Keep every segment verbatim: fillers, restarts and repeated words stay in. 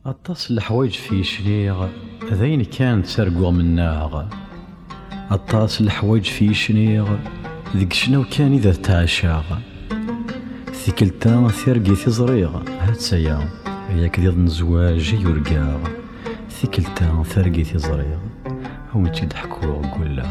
أطاس الحوايج في شنيغ ذين كان تسرقوا مناغ. أطاس الحوايج في شنيغ ذيك شنو كان إذا تعشاغ. ثيكلتا ثيرقي ثزريغ هات سيا ياك ذي نزواج يرقاغ. ثيكلتا ثيرقي ثزريغ هم تيضحكوا قولا.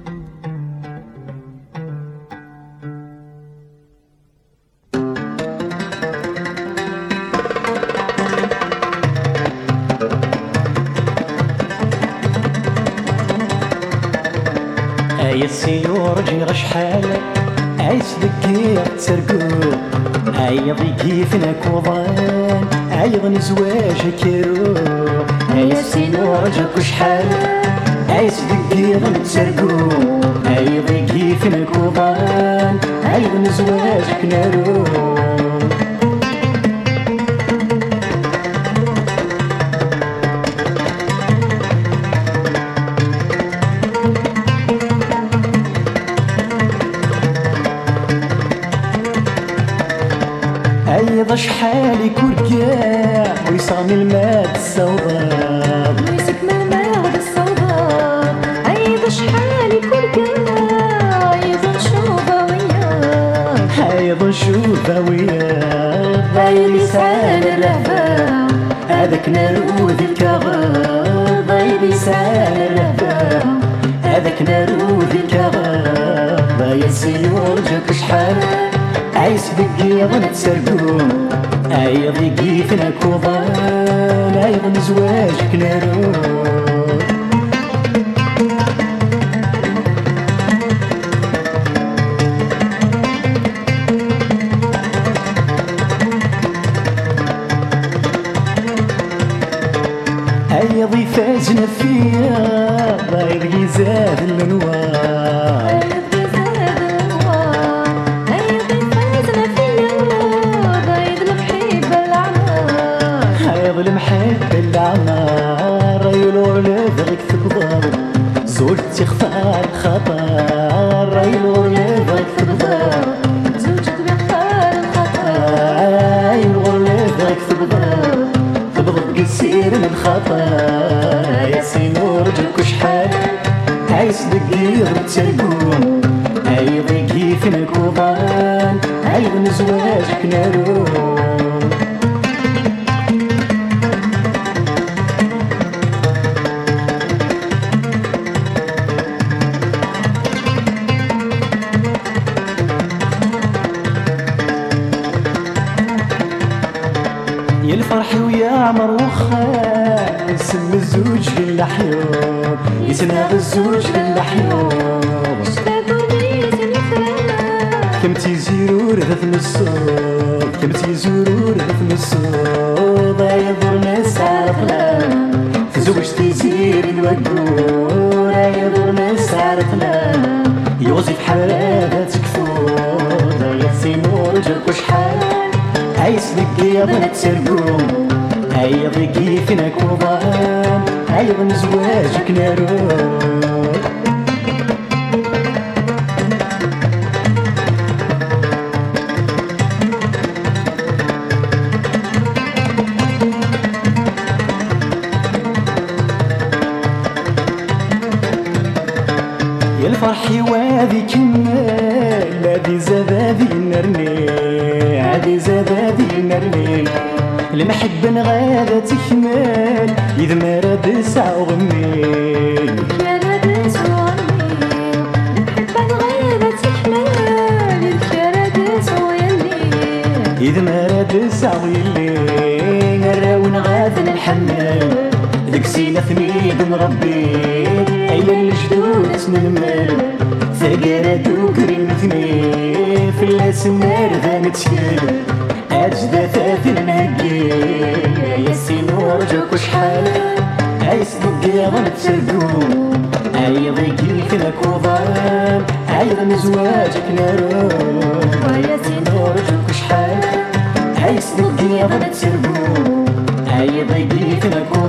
يا السيور جي شحال عايش ذكير تسرقو عايض كيفنا كوضان عايض نزواج كيرو. يا السيور جي شحال عايش ذكير تسرقو عايض كيفنا كوضان عايض نزواج كنارو. عيض شحال يكون كاع ويصامي الماء السوداء ويسك من الماء السوداء. عيض شحال يكون كاع عيض نشوفه وياه عيض نشوفه وياه. ضايل لسان الرهبة هذاك نارو ذيك غاب. ضايل لسان الرهبة هذاك نارو ذيك غاب. يا السيور جاك شحال عايش بقيض نتسرقو عيض كيفنا كوضان عيض نزواج كنارو. عيض يفازنا فيا عيض يزاد الانوار. المحب العمار يلور لذغك تقدر زوج تخفى الخطر. يلور لذغك تقدر زوج تبخر الخطر. يلور لذغك تقدر تبغض قصير من الخطر. يا سينور جاك شحال عايش دقير تسرقون عيض كيفنا كوضان عيض نزواجك نارو. يا الفرح ويا عمر وخا يسمى الزوج للحيوب يسمى الزوج للحيوب. كم تيزيرور ذات الصوت كم تيزيرور ذات الصوت. يضر ناس عرفنا تزوج تيزير الوقور. يضر ناس عرفنا يوصف حالات تكفور. يا سينور جاك شحال عايش بقيض نتسرقو عيض كيفنا كوضان عيض نزواجك نارو. يا الفرح وادي كمال هادي زادادي نرني هادي زادادي نرني. المحب غادة تكمل إذا ما راد ساعة وغميل. يا راد ساعة وغميل المحب غادة تكمل يا راد ساعة ويلي. إذا ما راد ساعة ويلي نراون غاد نحمل ذيك سينا ثميد مربي أيلا الجدود نمل. ثقارة دوكري مثني في الأسمار ذا متشكل أجدى ثاثن نهقي. يا سينور جاك شحال عايش بقيض نتسرقو عيض كيفنا كوضان عيض نزواجك نارو. يا سينور جاك شحال عايش بقيض نتسرقو عيض كيفنا كوضان